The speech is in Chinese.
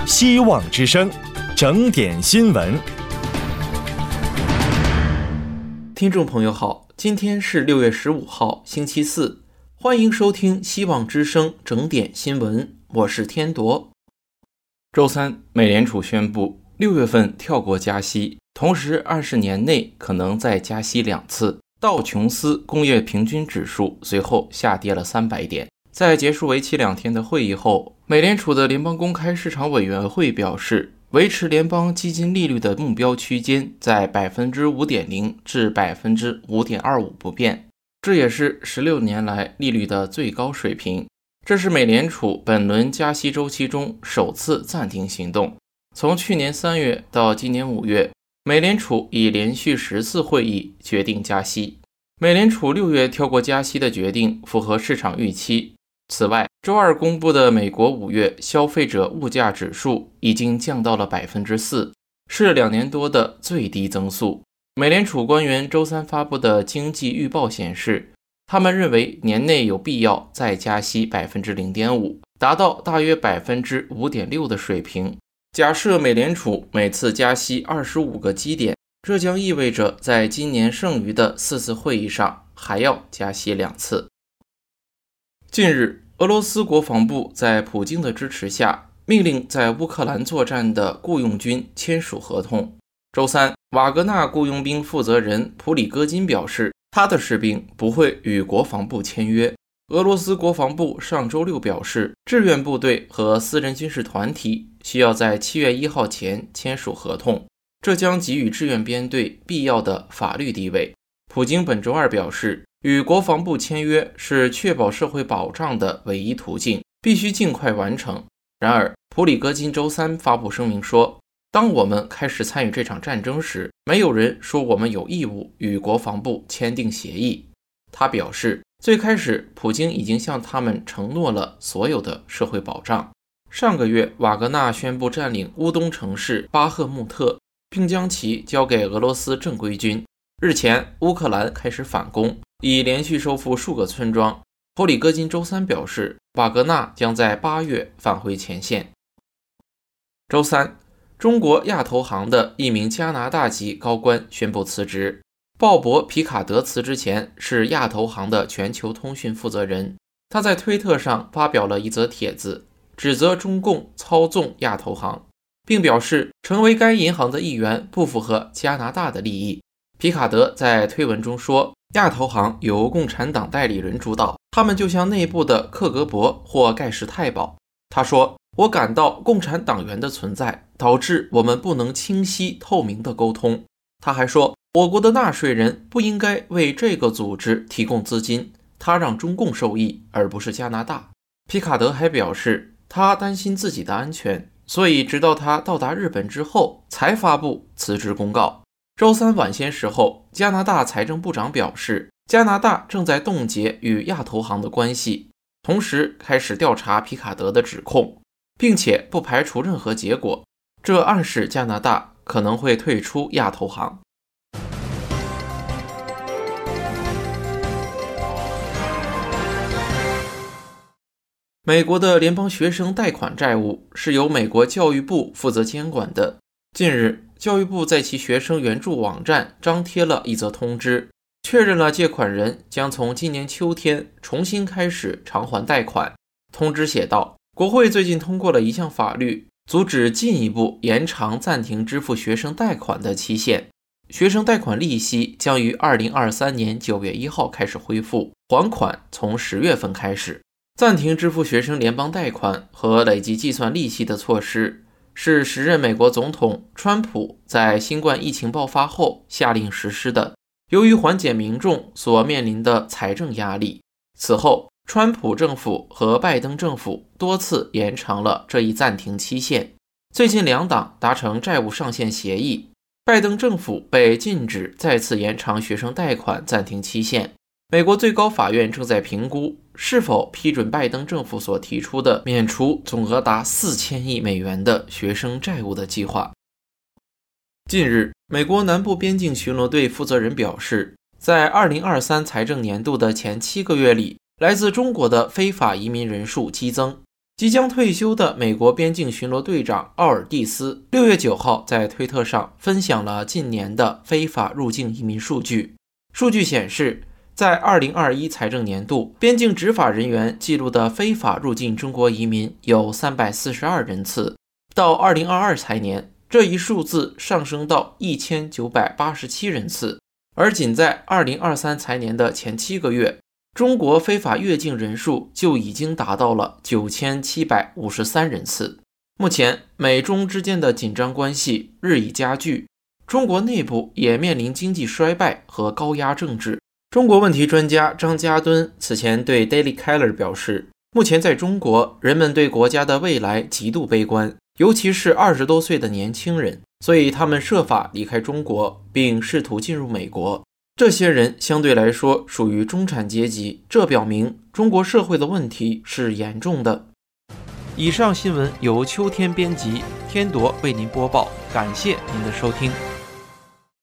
希望之声，整点新闻。 听众朋友好，今天是6月15号，星期四，欢迎收听希望之声整点新闻，我是天铎。周三，美联储宣布6月份跳过加息，同时20年内可能再加息2次。道琼斯工业平均指数随后下跌了300点。在结束为期2天的会议后，美联储的联邦公开市场委员会表示，维持联邦基金利率的目标区间在 5.0% 至 5.25% 不变，这也是16年来利率的最高水平。这是美联储本轮加息周期中首次暂停行动。从去年3月到今年5月，美联储已连续10次会议决定加息。美联储6月跳过加息的决定符合市场预期。此外，周二公布的美国5月消费者物价指数已经降到了 4%， 是2年多的最低增速。美联储官员周三发布的经济预报显示，他们认为年内有必要再加息 0.5%， 达到大约 5.6% 的水平。假设美联储每次加息25个基点，这将意味着在今年剩余的4次会议上还要加息2次。近日，俄罗斯国防部在普京的支持下，命令在乌克兰作战的雇佣军签署合同。周三，瓦格纳雇佣兵负责人普里戈金表示，他的士兵不会与国防部签约。俄罗斯国防部上周六表示，志愿部队和私人军事团体需要在7月1号前签署合同，这将给予志愿编队必要的法律地位。普京本周二表示，与国防部签约是确保社会保障的唯一途径，必须尽快完成。然而，普里戈金周三发布声明说，当我们开始参与这场战争时，没有人说我们有义务与国防部签订协议。他表示，最开始普京已经向他们承诺了所有的社会保障。上个月，瓦格纳宣布占领乌东城市巴赫穆特，并将其交给俄罗斯正规军。日前，乌克兰开始反攻，已连续收复数个村庄。普里戈金周三表示，瓦格纳将在8月返回前线。周三，中国亚投行的一名加拿大籍高官宣布辞职。鲍勃·皮卡德辞职前是亚投行的全球通讯负责人。他在推特上发表了一则帖子，指责中共操纵亚投行，并表示成为该银行的一员不符合加拿大的利益。皮卡德在推文中说，亚投行由共产党代理人主导，他们就像内部的克格勃或盖世太保。他说，我感到共产党员的存在导致我们不能清晰透明的沟通。他还说，我国的纳税人不应该为这个组织提供资金，他让中共受益，而不是加拿大。皮卡德还表示，他担心自己的安全，所以直到他到达日本之后才发布辞职公告。周三晚些时候，加拿大财政部长表示，加拿大正在冻结与亚投行的关系，同时开始调查皮卡德的指控，并且不排除任何结果。这暗示加拿大可能会退出亚投行。美国的联邦学生贷款债务是由美国教育部负责监管的。近日，教育部在其学生援助网站张贴了一则通知，确认了借款人将从今年秋天重新开始偿还贷款。通知写道，国会最近通过了一项法律，阻止进一步延长暂停支付学生贷款的期限。学生贷款利息将于2023年9月1号开始恢复，还款从10月份开始。暂停支付学生联邦贷款和累计计算利息的措施是时任美国总统川普在新冠疫情爆发后下令实施的，由于缓解民众所面临的财政压力。此后，川普政府和拜登政府多次延长了这一暂停期限。最近两党达成债务上限协议，拜登政府被禁止再次延长学生贷款暂停期限。美国最高法院正在评估是否批准拜登政府所提出的免除总额达4000亿美元的学生债务的计划。近日，美国南部边境巡逻队负责人表示，在2023财政年度的前7个月里，来自中国的非法移民人数激增。 即将退休的美国边境巡逻队长奥尔蒂斯6月9号在推特上分享了近年的非法入境移民数据。数据显示，在2021财政年度，边境执法人员记录的非法入境中国移民有342人次，到2022财年，这一数字上升到1987人次，而仅在2023财年的前7个月，中国非法越境人数就已经达到了9753人次。目前，美中之间的紧张关系日益加剧，中国内部也面临经济衰败和高压政治。中国问题专家张家敦此前对 Daily Caller 表示，目前在中国，人们对国家的未来极度悲观，尤其是20多岁的年轻人，所以他们设法离开中国，并试图进入美国。这些人相对来说属于中产阶级，这表明中国社会的问题是严重的。以上新闻由秋天编辑，天铎为您播报，感谢您的收听。